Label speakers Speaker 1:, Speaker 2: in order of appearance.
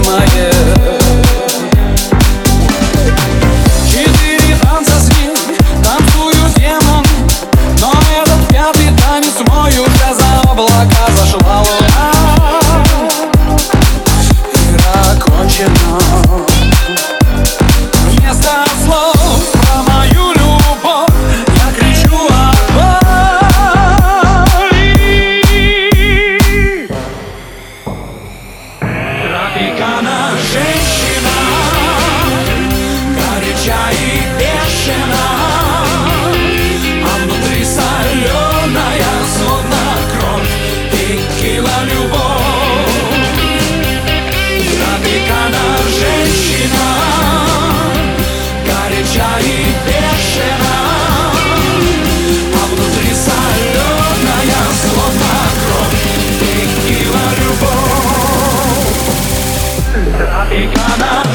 Speaker 1: думает. Четыре танца с ней танцуют демоны, но этот пятый танец мой уже за облака зашла луна. Игра окончена. Вместо слов про мою любовь я кричу от боли. Тропикана женщина, горяча и бешена, а внутри соленая, словно кровь, текила любовь. Тропикана женщина, горяча и бешена, а внутри соленая, словно кровь, текила любовь. Тропикана.